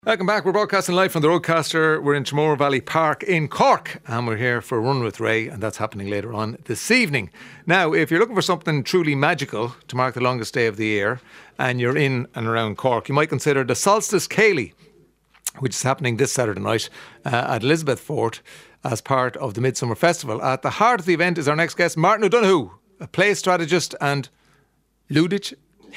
Welcome back. We're broadcasting live from the Roadcaster. We're in Chamorro Valley Park in Cork, and we're here for Run with Ray, and that's happening later on this evening. Now, if you're looking for something truly magical to mark the longest day of the year, and you're in and around Cork, you might consider the Solstice Ceilidh, which is happening this Saturday night at Elizabeth Fort as part of the Midsummer Festival. At the heart of the event is our next guest, Martin O'Donoghue, a play strategist and ludic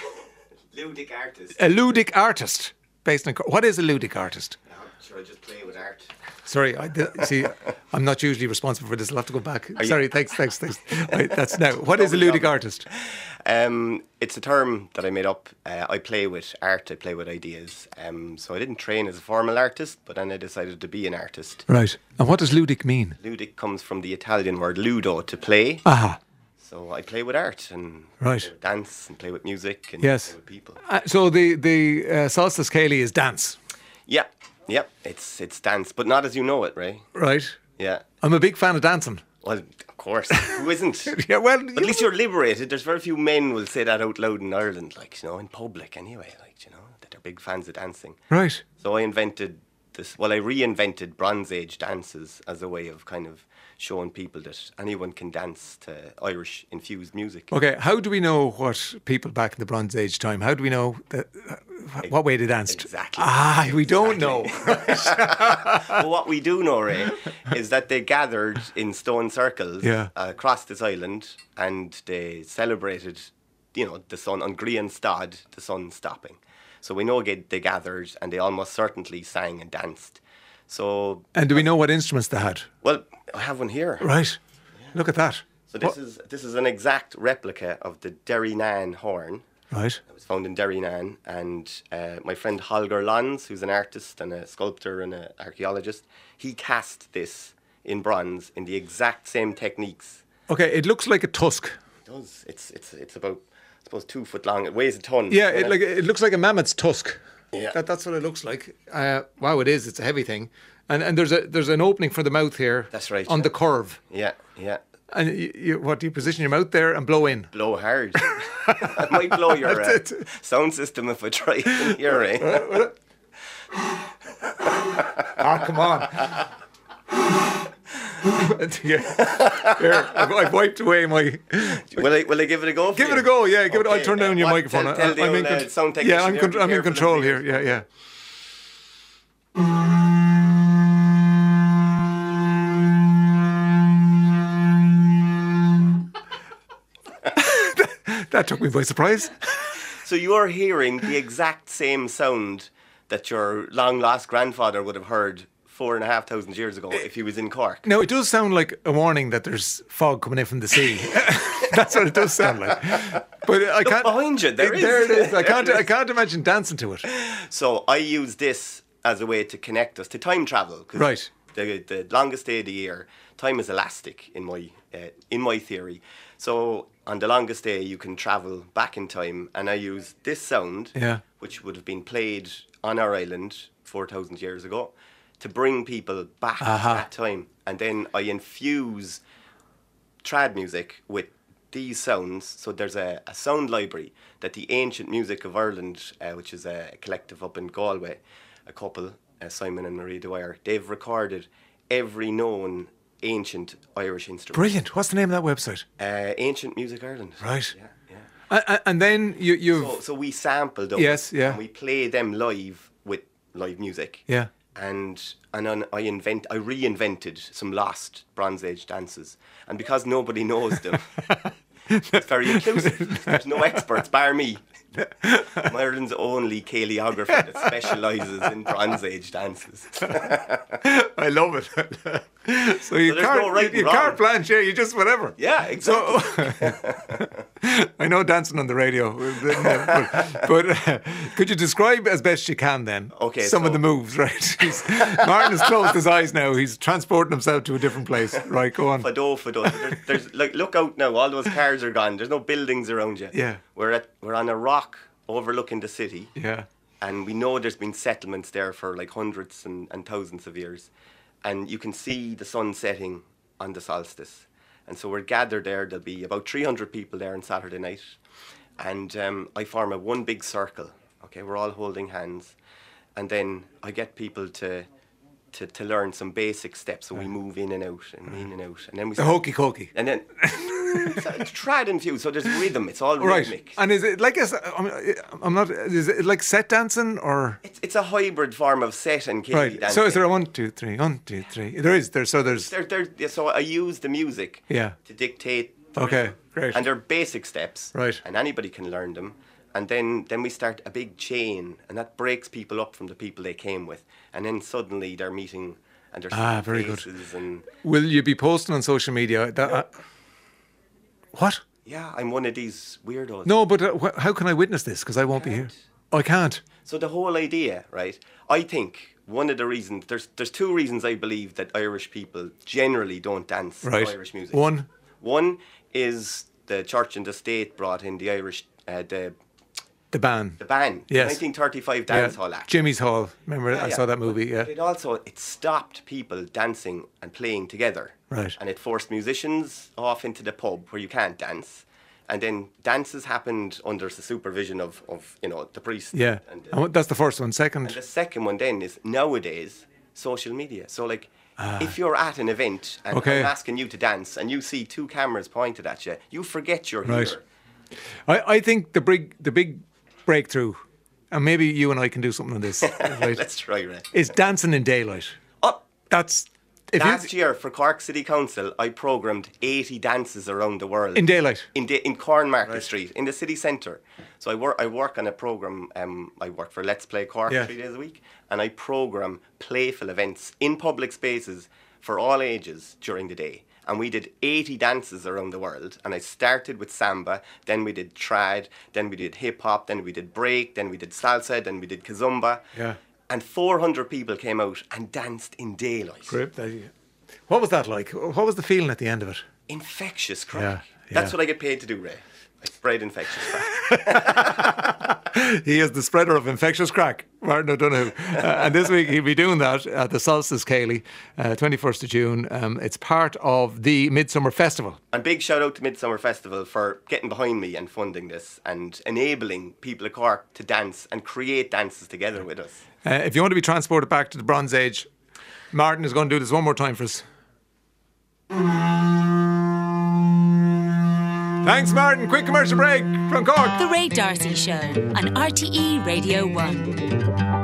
artist. A ludic artist. Based on what is a ludic artist? Sure, I just play with art. Sorry, I'm not usually responsible for this. I'll have to go back. Sorry, thanks. Right, that's now. What is a ludic artist? It's a term that I made up. I play with art. I play with ideas. So I didn't train as a formal artist, but then I decided to be an artist. Right. And what does ludic mean? Ludic comes from the Italian word ludo, to play. Aha. So I play with art and dance and play with music and yes. play with people. So the Solstice Ceilidh is dance? Yeah. It's dance, but not as you know it, Ray. Right. Yeah. I'm a big fan of dancing. Well, of course. Who isn't? Yeah, well, but at least you're liberated. There's very few men will say that out loud in Ireland, in public anyway, that they're big fans of dancing. Right. So I invented this. Well, I reinvented Bronze Age dances as a way of kind of showing people that anyone can dance to Irish infused music. Okay, how do we know what people back in the Bronze Age time, how do we know what way they danced? Exactly. We don't know. Well, what we do know, Ray, is that they gathered in stone circles across this island and they celebrated, the sun on Grian Stad, the sun stopping. So we know they gathered and they almost certainly sang and danced. So, and do we know what instruments they had? Well, I have one here. Right. Yeah. Look at that. So this is an exact replica of the Derrynane horn. Right. It was found in Derrynane, and my friend Holger Lons, who's an artist and a sculptor and an archaeologist, he cast this in bronze in the exact same techniques. Okay, it looks like a tusk. It does. It's about, I suppose, 2 foot long. It weighs a ton. Yeah, it looks like a mammoth's tusk. Yeah. That's what it looks like. Wow, it is. It's a heavy thing. And there's an opening for the mouth here. That's right. On the curve. Yeah. And what do you position your mouth there and blow in? Blow hard. I might blow your sound system if I try here, eh? Come on. Here, I've wiped away my. Will I give it a go? Give it a go. Yeah, give it. I'll turn down your microphone. Tell the sound technician. I'm in control here. Yeah. That took me by surprise. So you're hearing the exact same sound that your long lost grandfather would have heard 4,500 years ago if he was in Cork. No, it does sound like a warning that there's fog coming in from the sea. That's what it does sound like. But I can't. Look behind you, there it is. I can't imagine dancing to it. So I use this as a way to connect us to time travel. Right. The longest day of the year, time is elastic in my theory. So on the longest day, you can travel back in time, and I use this sound, which would have been played on our island 4,000 years ago, to bring people back at that time. And then I infuse trad music with these sounds. So there's a sound library that the Ancient Music of Ireland, which is a collective up in Galway, a couple, Simon and Marie Dwyer, they've recorded every known ancient Irish instrument. Brilliant. What's the name of that website? Ancient Music Ireland. Right. Yeah. And then you. So we sample those. Yes, yeah. And we play them live with live music. Yeah. And then I reinvented some lost Bronze Age dances, and because nobody knows them, it's very inclusive. There's no experts bar me. I'm Ireland's only choreographer that specialises in Bronze Age dances. I love it. So you can't plan, you just whatever. Yeah, exactly. So, I know dancing on the radio, but could you describe as best you can then some of the moves, right? Martin has closed his eyes now. He's transporting himself to a different place. Right, go on. Fado. There's look out now. All those cars are gone. There's no buildings around you. Yeah. We're on a rock overlooking the city. Yeah. And we know there's been settlements there for like hundreds and thousands of years. And you can see the sun setting on the solstice. And so we're gathered there. There'll be about 300 people there on Saturday night. And I form one big circle. Okay, we're all holding hands. and then I get people to learn some basic steps. So we move in and out and in and out, and then we the hokey cokey, and then it's trad and fuse. So there's rhythm. It's all right. rhythmic. And is it like I'm not? Is it like set dancing or? It's a hybrid form of set and kiddie right. dancing. So is there a 1, 2, 3, 1, 2, 3? There's. So I use the music. Yeah. To dictate. Okay. Great. And they're basic steps. Right. And anybody can learn them. And then we start a big chain, and that breaks people up from the people they came with. And then suddenly they're meeting, and they're very faces good. And will you be posting on social media? What? Yeah, I'm one of these weirdos. No, but how can I witness this? Because I won't be here. I can't. So the whole idea, right? I think one of the reasons there's 2 reasons I believe that Irish people generally don't dance Irish music. One is the church and the state brought in the Irish the ban. The ban. Yes. 1935 Dance Hall Act. Jimmy's Hall. Remember, I saw that movie. But it stopped people dancing and playing together. Right. And it forced musicians off into the pub where you can't dance. And then dances happened under the supervision of the priest. Yeah. And that's the first one. Second. And the second one then is nowadays social media. So like if you're at an event and I'm asking you to dance and you see 2 cameras pointed at you, you forget you're here. I think the big breakthrough, and maybe you and I can do something on this. Right? Let's try, Ray. Is dancing in daylight. That's... Last year for Cork City Council, I programmed 80 dances around the world. In daylight? In Cornmarket Street, in the city centre. So I work on a programme, I work for Let's Play Cork 3 days a week, and I programme playful events in public spaces for all ages during the day. And we did 80 dances around the world. And I started with samba, then we did trad, then we did hip-hop, then we did break, then we did salsa, then we did kizomba. Yeah. And 400 people came out and danced in daylight. Great. What was that like? What was the feeling at the end of it? Infectious crack. Yeah. That's what I get paid to do, Ray. I spread infectious crack. He is the spreader of infectious crack, Martin O'Donoghue. And this week he'll be doing that at the Solstice Cayley, 21st of June. It's part of the Midsummer Festival. And big shout out to Midsummer Festival for getting behind me and funding this and enabling people of Cork to dance and create dances together with us. If you want to be transported back to the Bronze Age, Martin is going to do this one more time for us. Thanks, Martin. Quick commercial break from Cork. The Ray D'Arcy Show on RTE Radio 1.